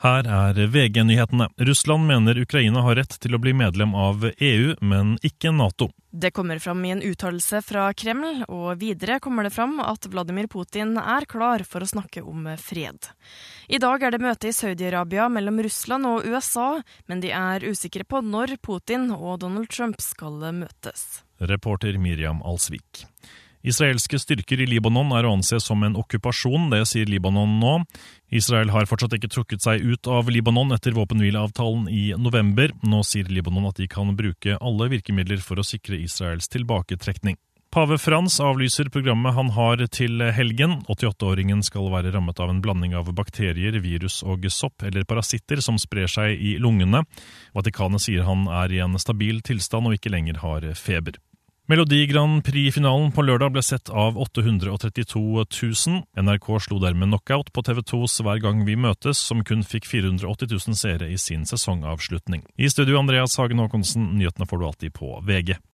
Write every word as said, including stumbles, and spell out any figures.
Her er V G-nyhetene. Russland mener Ukraina har rett til å bli medlem av E U, men ikke NATO. Det kommer fram i en uttalelse fra Kreml, og videre kommer det fram at Vladimir Putin er klar for å snakke om fred. I dag er det møte i Saudi-Arabia mellom Russland og U S A, men de er usikre på når Putin og Donald Trump skal møtes. Reporter Miriam Alsvik. Israelske styrker i Libanon er å anse som en okkupasjon, det sier Libanon nå. Israel har fortsatt ikke trukket seg ut av Libanon etter våpenhvileavtalen i november. Nå sier Libanon at de kan bruke alle virkemidler for å sikre Israels tilbaketrekning. Pave Frans avlyser programmet han har til helgen. åttiåtte-åringen skal være rammet av en blanding av bakterier, virus og sopp eller parasitter som sprer seg i lungene. Vatikanet sier han er i en stabil tilstand og ikke lenger har feber. Melodi Grand Prix-finalen på lørdag ble sett av åtte hundre trettito tusen. N R K slo dermed knockout på T V tos Hver gang vi møtes, som kun fikk fire hundre åtti tusen seere i sin sesongavslutning. I studio Andreas Hagen Håkonsen, nyhetene får du alltid på V G.